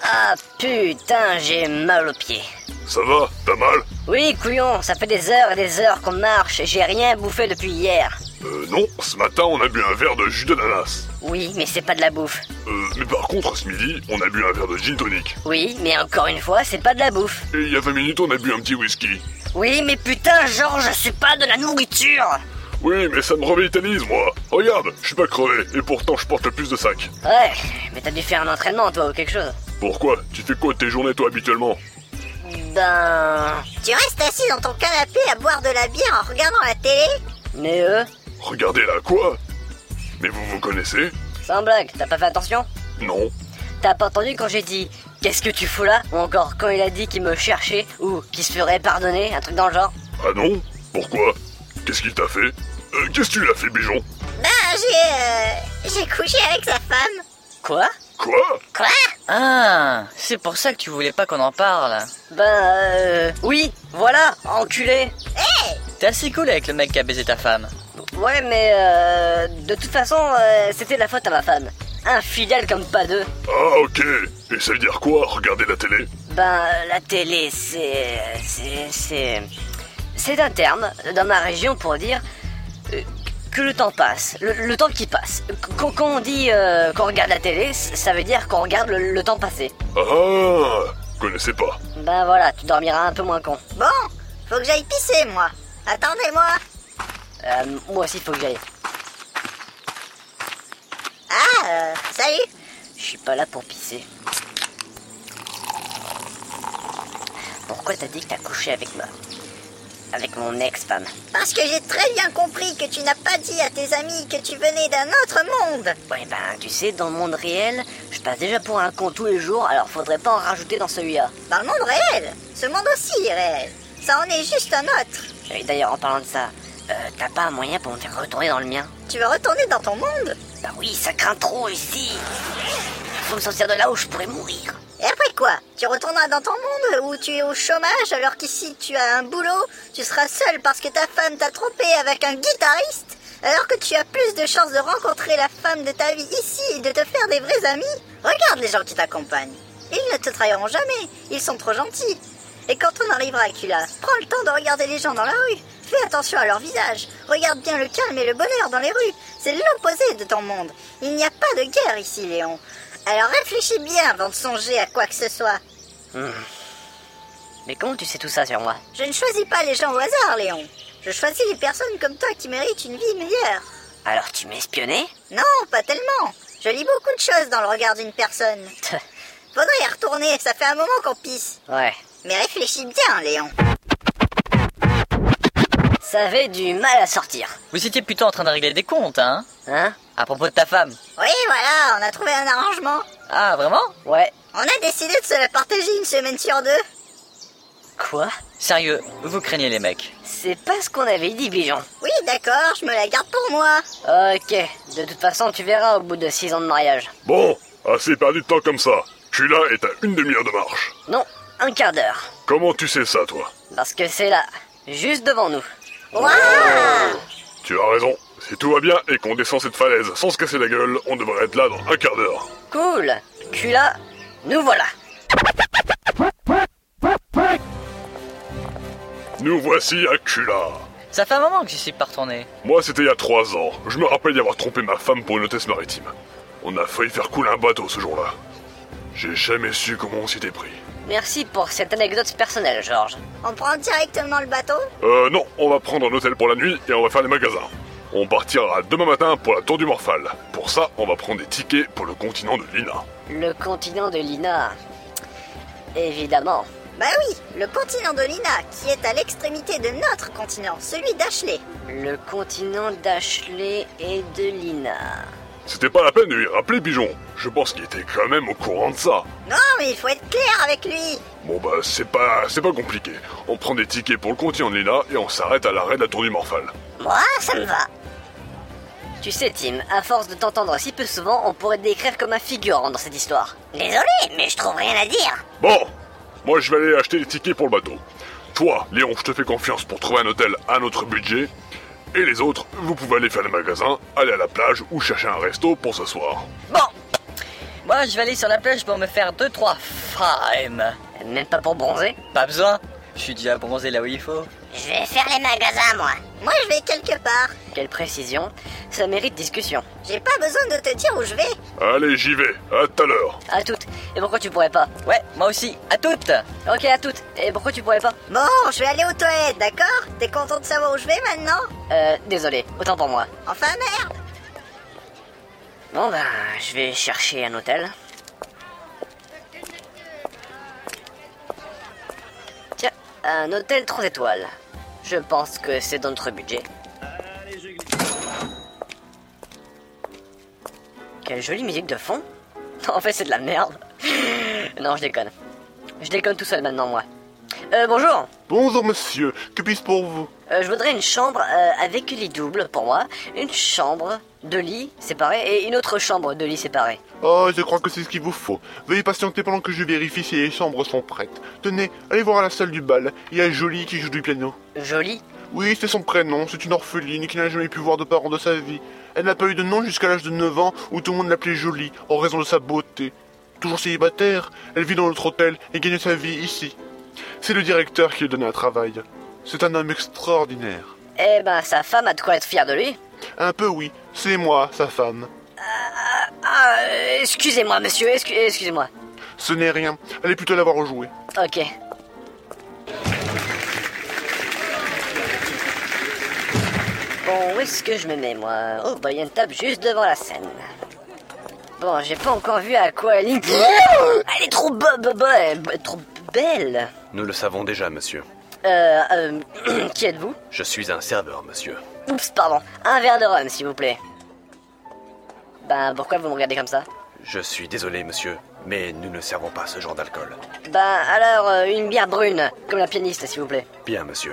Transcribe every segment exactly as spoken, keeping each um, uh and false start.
Ah putain, j'ai mal aux pieds. Ça va? T'as mal? Oui, couillon, ça fait des heures et des heures qu'on marche et j'ai rien bouffé depuis hier. Euh, non, ce matin on a bu un verre de jus d'ananas. Oui, mais c'est pas de la bouffe. Euh, mais par contre, ce midi, on a bu un verre de gin tonic. Oui, mais encore une fois, c'est pas de la bouffe. Et il y a vingt minutes, on a bu un petit whisky. Oui, mais putain, Georges, c'est pas de la nourriture. Oui, mais ça me revitalise, moi. Regarde, je suis pas crevé, et pourtant je porte le plus de sacs. Ouais, mais t'as dû faire un entraînement, toi, ou quelque chose. Pourquoi? Tu fais quoi de tes journées, toi, habituellement? Ben... Tu restes assis dans ton canapé à boire de la bière en regardant la télé? Mais eux... Regardez là, quoi? Mais vous vous connaissez? Sans blague, t'as pas fait attention? Non. T'as pas entendu quand j'ai dit « Qu'est-ce que tu fous là ?» Ou encore quand il a dit qu'il me cherchait ou qu'il se ferait pardonner, un truc dans le genre. Ah non? Pourquoi? Qu'est-ce qu'il t'a fait? euh, Qu'est-ce que tu lui as fait, Bijon? Ben, j'ai... Euh, j'ai couché avec sa femme. Quoi? Quoi? Quoi? Ah, c'est pour ça que tu voulais pas qu'on en parle. Ben euh... Oui, voilà, enculé. Hey! T'es assez cool avec le mec qui a baisé ta femme. Ouais, mais euh... de toute façon, euh, c'était la faute à ma femme. Infidèle comme pas deux. Ah, ok. Et ça veut dire quoi, regarder la télé? Ben, la télé, c'est... C'est... C'est... C'est un terme dans ma région pour dire... euh, que le temps passe, le, le temps qui passe. Quand, quand on dit euh, qu'on regarde la télé, ça veut dire qu'on regarde le, le temps passer. Ah, connaissais pas. Ben voilà, tu dormiras un peu moins con. Bon, faut que j'aille pisser, moi. Attendez-moi. Euh, moi aussi, faut que j'aille. Ah, euh, salut. Je suis pas là pour pisser. Pourquoi t'as dit que t'as couché avec moi? Avec mon ex-femme? Parce que j'ai très bien compris que tu n'as pas dit à tes amis que tu venais d'un autre monde. Ouais ben, tu sais, dans le monde réel, je passe déjà pour un con tous les jours, alors faudrait pas en rajouter dans celui-là. Dans le monde réel. Ce monde aussi est réel. Ça en est juste un autre. Et d'ailleurs, en parlant de ça, euh, t'as pas un moyen pour me faire retourner dans le mien? Tu veux retourner dans ton monde? Bah oui, ça craint trop ici. Faut me sortir de là où je pourrais mourir. Et après quoi? Tu retourneras dans ton monde où tu es au chômage alors qu'ici tu as un boulot? Tu seras seul parce que ta femme t'a trompé avec un guitariste? Alors que tu as plus de chances de rencontrer la femme de ta vie ici et de te faire des vrais amis? Regarde les gens qui t'accompagnent. Ils ne te trahiront jamais. Ils sont trop gentils. Et quand on arrivera à Kula, prends le temps de regarder les gens dans la rue. Fais attention à leur visage. Regarde bien le calme et le bonheur dans les rues. C'est l'opposé de ton monde. Il n'y a pas de guerre ici, Léon. Alors réfléchis bien avant de songer à quoi que ce soit. Hmm. Mais comment tu sais tout ça sur moi? Je ne choisis pas les gens au hasard, Léon. Je choisis les personnes comme toi qui méritent une vie meilleure. Alors tu m'espionnais? Non, pas tellement. Je lis beaucoup de choses dans le regard d'une personne. Faudrait y retourner, ça fait un moment qu'on pisse. Ouais. Mais réfléchis bien, Léon. Ça avait du mal à sortir. Vous étiez plutôt en train de régler des comptes, hein? Hein? À propos de ta femme. Oui, voilà, on a trouvé un arrangement. Ah, vraiment? Ouais. On a décidé de se la partager une semaine sur deux. Quoi? Sérieux, vous craignez les mecs. C'est pas ce qu'on avait dit, Bijon. Oui, d'accord, je me la garde pour moi. Ok. De toute façon, tu verras au bout de six ans de mariage. Bon, assez perdu de temps comme ça. Kula est à une demi-heure de marche. Non, un quart d'heure. Comment tu sais ça, toi? Parce que c'est là, juste devant nous. Waouh! Tu as raison. Si tout va bien et qu'on descend cette falaise sans se casser la gueule, on devrait être là dans un quart d'heure. Cool. Kula, nous voilà. Nous voici à Kula. Ça fait un moment que j'y suis pas retourné. Moi, c'était il y a trois ans. Je me rappelle d'y avoir trompé ma femme pour une hôtesse maritime. On a failli faire couler un bateau ce jour-là. J'ai jamais su comment on s'y était pris. Merci pour cette anecdote personnelle, Georges. On prend directement le bateau? Euh, non, on va prendre un hôtel pour la nuit et on va faire les magasins. On partira demain matin pour la tour du Morphal. Pour ça, on va prendre des tickets pour le continent de Lina. Le continent de Lina. Évidemment. Bah oui, le continent de Lina, qui est à l'extrémité de notre continent, celui d'Ashley. Le continent d'Ashley et de Lina. C'était pas la peine de lui rappeler, Pigeon. Je pense qu'il était quand même au courant de ça. Non, mais il faut être clair avec lui. Bon bah, c'est pas, c'est pas compliqué. On prend des tickets pour le continent de Lina et on s'arrête à l'arrêt de la tour du Morphal. Moi, ça me va. Tu sais, Tim, à force de t'entendre si peu souvent, on pourrait te décrire comme un figurant dans cette histoire. Désolé, mais je trouve rien à dire. Bon, moi je vais aller acheter les tickets pour le bateau. Toi, Léon, je te fais confiance pour trouver un hôtel à notre budget. Et les autres, vous pouvez aller faire les magasins, aller à la plage ou chercher un resto pour s'asseoir. Bon. Moi, je vais aller sur la plage pour me faire deux trois femmes. Même pas pour bronzer? Pas besoin. Je suis déjà bronzé là où il faut. Je vais faire les magasins, moi. Moi, je vais quelque part. Quelle précision. Ça mérite discussion. J'ai pas besoin de te dire où je vais. Allez, j'y vais. À tout à l'heure. À toutes. Et pourquoi tu pourrais pas? Ouais, moi aussi. À toutes. Ok, à toutes. Et pourquoi tu pourrais pas? Bon, je vais aller aux toilettes, d'accord? T'es content de savoir où je vais maintenant? Euh, désolé. Autant pour moi. Enfin, merde. Bon ben, je vais chercher un hôtel. Tiens, un hôtel trois étoiles. Je pense que c'est dans notre budget. Quelle jolie musique de fond. En fait, c'est de la merde. Non, je déconne. Je déconne tout seul maintenant, moi. Euh, bonjour. Bonjour monsieur, que puis-je pour vous? Euh, je voudrais une chambre euh, avec lit double pour moi, une chambre, deux lits séparés et une autre chambre, deux lits séparés. Oh, je crois que c'est ce qu'il vous faut. Veuillez patienter pendant que je vérifie si les chambres sont prêtes. Tenez, allez voir à la salle du bal, il y a Jolie qui joue du piano. Joli. Oui, c'est son prénom, c'est une orpheline qui n'a jamais pu voir de parents de sa vie. Elle n'a pas eu de nom jusqu'à l'âge de neuf ans où tout le monde l'appelait Jolie, en raison de sa beauté. Toujours célibataire, elle vit dans notre hôtel et gagne sa vie ici. C'est le directeur qui lui donne un travail. C'est un homme extraordinaire. Eh ben, sa femme a de quoi être fière de lui. Un peu oui, c'est moi, sa femme. Ah, euh, excusez-moi, monsieur, excu- excusez-moi. Ce n'est rien, allez plutôt l'avoir rejoué. Ok. Bon, où est-ce que je me mets, moi? Oh, bah, il y a une table juste devant la scène. Bon, j'ai pas encore vu à quoi elle est... Elle est trop bo- bo- bo- bo- trop belle. Nous le savons déjà, monsieur. Euh, euh, qui êtes-vous? Je suis un serveur, monsieur. Oups, pardon. Un verre de rhum, s'il vous plaît. Ben, pourquoi vous me regardez comme ça? Je suis désolé, monsieur, mais nous ne servons pas ce genre d'alcool. Ben, alors, euh, une bière brune, comme la pianiste, s'il vous plaît. Bien, monsieur.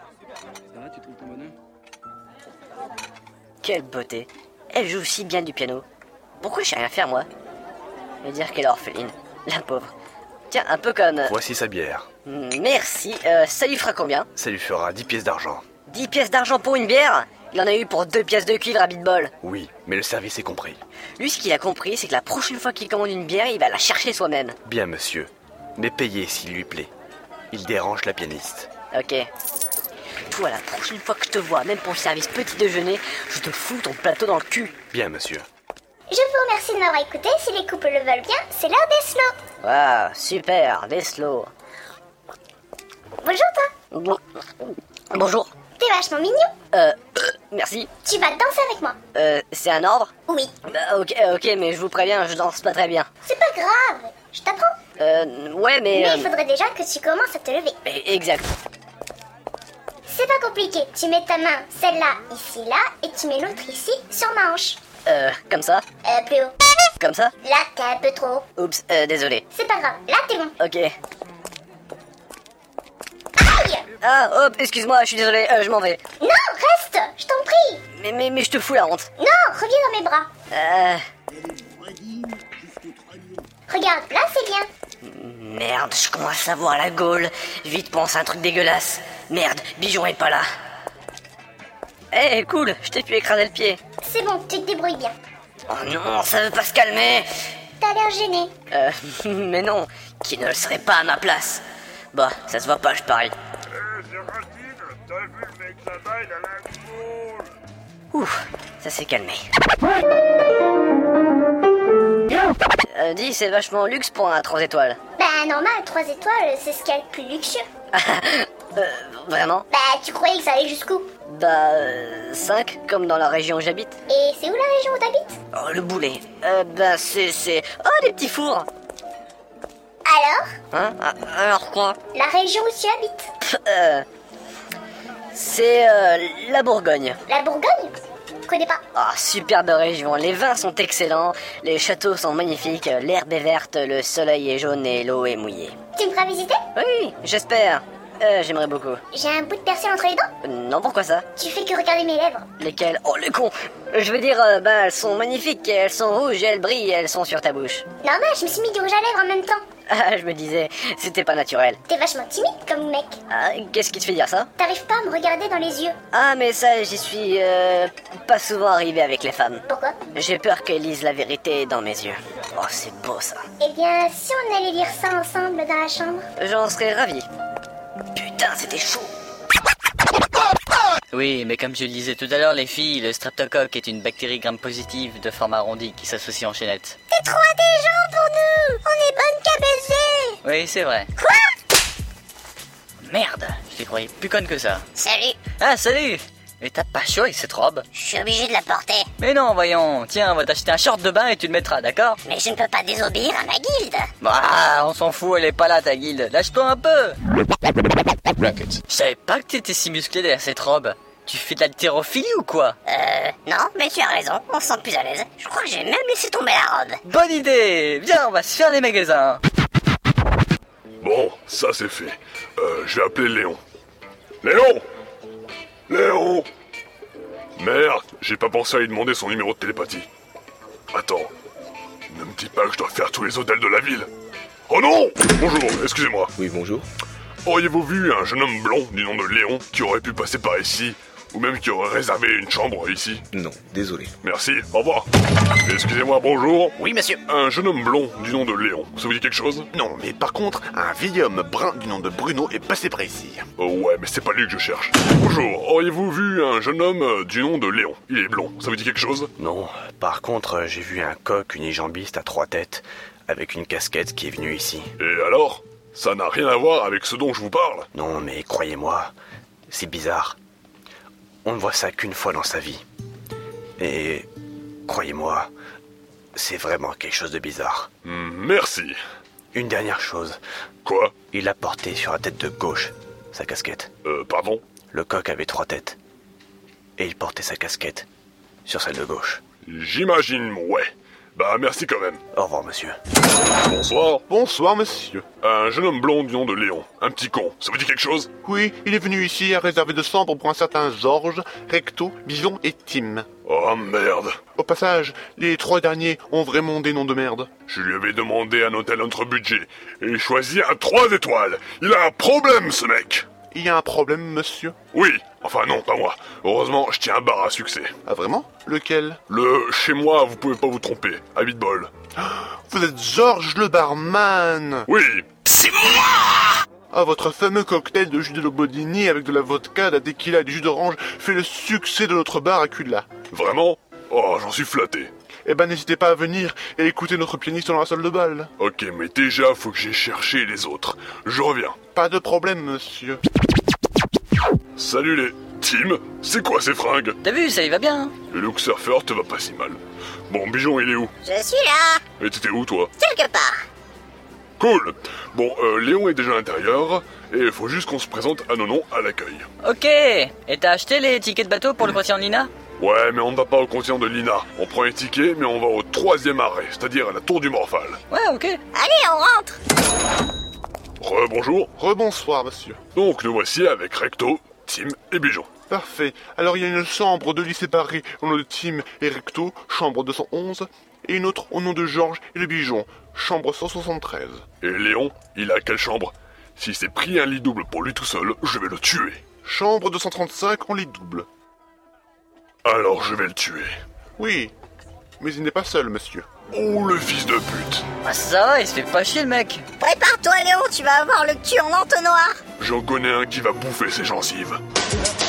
Quelle beauté. Elle joue si bien du piano. Pourquoi je sais rien faire, moi? Je vais dire qu'elle est orpheline. La pauvre. Tiens, un peu comme... euh, Voici sa bière. Merci. Euh, ça lui fera combien? Ça lui fera dix pièces d'argent. dix pièces d'argent pour une bière? Il en a eu pour deux pièces de cuivre à Bitball. Oui, mais le service est compris. Lui, ce qu'il a compris, c'est que la prochaine fois qu'il commande une bière, il va la chercher soi-même. Bien, monsieur. Mais payez s'il lui plaît. Il dérange la pianiste. Ok. Toi, la prochaine fois que je te vois, même pour le service petit déjeuner, je te fous ton plateau dans le cul. Bien, monsieur. Je vous remercie de m'avoir écouté. Si les couples le veulent bien, c'est l'heure des slows. Waouh, super, des slow. Bonjour toi. Bon- Bonjour. T'es vachement mignon. Euh, euh, merci. Tu vas danser avec moi. Euh, c'est un ordre? Oui. Bah, ok, ok, mais je vous préviens, je danse pas très bien. C'est pas grave. Je t'apprends. Euh, ouais, mais... Mais euh, il faudrait déjà que tu commences à te lever. Exact. C'est pas compliqué. Tu mets ta main, celle-là, ici, là, et tu mets l'autre ici, sur ma hanche. Euh, comme ça? Euh, plus haut. Comme ça? Là, t'es un peu trop haut. Oups, euh, désolé. C'est pas grave. Là, t'es bon. Ok. Aïe! Ah, hop, excuse-moi, je suis désolé, euh, je m'en vais. Non, reste. Je t'en prie. Mais, mais, mais je te fous la honte. Non, reviens dans mes bras. Euh... Regarde, là, c'est bien. Merde, je commence à voir la gaule. Vite, pense à un truc dégueulasse. Merde, Bijon est pas là. Eh, cool, je t'ai pu écraser le pied. C'est bon, tu te débrouilles bien. Oh non, ça veut pas se calmer. T'as l'air gêné. Euh, mais non, qui ne le serait pas à ma place. Bah, ça se voit pas, je parie. Ouf, ça s'est calmé. Euh, dis, c'est vachement luxe pour un trois étoiles. Bah, normal, trois étoiles, c'est ce qu'il y a de plus luxueux. Euh, vraiment? Bah, tu croyais que ça allait jusqu'où? Bah, euh, cinq, comme dans la région où j'habite. Et c'est où la région où t'habites? Oh, le boulet. Euh, bah, c'est, c'est... Oh, les petits fours. Alors? Hein? Ah, alors quoi? La région où tu habites? Pff, euh... C'est, euh, la Bourgogne. La Bourgogne? Je connais pas. Ah, superbe région. Les vins sont excellents, les châteaux sont magnifiques, l'herbe est verte, le soleil est jaune et l'eau est mouillée. Tu me feras visiter? Oui, j'espère. Euh, j'aimerais beaucoup. J'ai un bout de persil entre les dents? Euh, non, pourquoi ça? Tu fais que regarder mes lèvres. Lesquelles? Oh, le con! Je veux dire, euh, bah, elles sont magnifiques, elles sont rouges, elles brillent, elles sont sur ta bouche. Normal, je me suis mis du rouge à lèvres en même temps. Ah, je me disais, c'était pas naturel. T'es vachement timide comme mec. Ah, qu'est-ce qui te fait dire ça? T'arrives pas à me regarder dans les yeux. Ah, mais ça, j'y suis, euh, pas souvent arrivé avec les femmes. Pourquoi? J'ai peur qu'elles lisent la vérité dans mes yeux. Oh, c'est beau ça. Eh bien, si on allait lire ça ensemble dans la chambre? J'en serais ravi. Putain, c'était chaud. Oui, mais comme je le disais tout à l'heure, les filles, le streptocoque est une bactérie gram-positive de forme arrondie qui s'associe en chaînette. T'es trop intelligent pour nous. On est bonne qu'à baiser. Oui, c'est vrai. Quoi? Merde, je les croyais plus connes que ça. Salut, Ah, salut! Mais t'as pas chaud avec cette robe? je suis obligé de la porter. Mais non, voyons. Tiens, on va t'acheter un short de bain et tu le mettras, d'accord? Mais je ne peux pas désobéir à ma guilde. Bah, on s'en fout, elle est pas là, ta guilde. Lâche-toi un peu! Je savais pas que t'étais si musclé derrière cette robe. Tu fais de l'haltérophilie ou quoi? Euh, non, mais tu as raison, on se sent plus à l'aise. Je crois que j'ai même laissé tomber la robe. Bonne idée! Viens, on va se faire les magasins. Bon, ça c'est fait. Euh, je vais appeler Léon. Léon Léon Merde, j'ai pas pensé à lui demander son numéro de télépathie. Attends, ne me dis pas que je dois faire tous les hôtels de la ville. Oh non! Bonjour, excusez-moi. Oui, bonjour. Auriez-vous vu un jeune homme blond du nom de Léon qui aurait pu passer par ici, ou même qui aurait réservé une chambre ici? Non, désolé. Merci, au revoir. Excusez-moi, bonjour. Oui, monsieur. Un jeune homme blond du nom de Léon, ça vous dit quelque chose? Non, mais par contre, un vieil homme brun du nom de Bruno est passé par ici. Oh ouais, mais c'est pas lui que je cherche. Bonjour, auriez-vous vu un jeune homme euh, du nom de Léon? Il est blond, ça vous dit quelque chose? Non, par contre, j'ai vu un coq unijambiste à trois têtes, avec une casquette qui est venu ici. Et alors? Ça n'a rien à voir avec ce dont je vous parle. Non, mais croyez-moi, c'est bizarre. On ne voit ça qu'une fois dans sa vie. Et croyez-moi, c'est vraiment quelque chose de bizarre. Hmm, merci. Une dernière chose, Quoi? il a porté sur la tête de gauche sa casquette. Euh, pardon? Le coq avait trois têtes. Et il portait sa casquette sur celle de gauche. J'imagine, ouais. Bah, merci quand même. Au revoir, monsieur. Bonsoir. Bonsoir, monsieur. Un jeune homme blond du nom de Léon. Un petit con. Ça vous dit quelque chose? Oui, il est venu ici à réserver de chambres pour un certain Georges, Recto, Bison et Tim. Oh merde. Au passage, les trois derniers ont vraiment des noms de merde. Je lui avais demandé un hôtel entre budget. Et il choisit un trois étoiles. Il a un problème, ce mec. Il y a un problème, monsieur? Oui. Enfin non, pas moi. Heureusement, je tiens un bar à succès. Ah, vraiment? Lequel? Le chez moi, vous pouvez pas vous tromper. À huit bol. Vous êtes Georges le barman! Oui. Ah, votre fameux cocktail de jus de lobodini avec de la vodka, de la tequila et du jus d'orange fait le succès de notre bar à Cula. Vraiment? Oh, j'en suis flatté. Eh ben, n'hésitez pas à venir et écouter notre pianiste dans la salle de bal. Ok, mais déjà, faut que j'aille chercher les autres. Je reviens. Pas de problème, monsieur. Salut les... Tim, c'est quoi ces fringues? T'as vu, ça y va bien. Le look surfer te va pas si mal. Bon, Bijon, il est où? Je suis là, Et t'étais où, toi? quelque part. Cool. Bon, euh, Léon est déjà à l'intérieur, et il faut juste qu'on se présente à nos noms à l'accueil. Ok. Et t'as acheté les tickets de bateau pour le continent de Lina? Ouais, mais on ne va pas au continent de Lina. On prend un ticket, mais on va au troisième arrêt, c'est-à-dire à la tour du Morphal. Ouais, ok. Allez, on rentre. Rebonjour. Rebonsoir, monsieur. Donc, nous voici avec Recto, Tim et Bijon. Parfait. Alors, il y a une chambre de lit séparée au nom de Tim et Recto, chambre deux cent onze, et une autre au nom de Georges et de Bijon, chambre cent soixante-treize. Et Léon, il a quelle chambre? S'il s'est pris un lit double pour lui tout seul, je vais le tuer. Chambre deux cent trente-cinq en lit double. Alors je vais le tuer. Oui, mais il n'est pas seul, monsieur. Oh, le fils de pute. Ah, ça va, il se fait pas chier, le mec. Prépare-toi, Léon, tu vas avoir le cul en entonnoir. J'en connais un qui va bouffer ses gencives.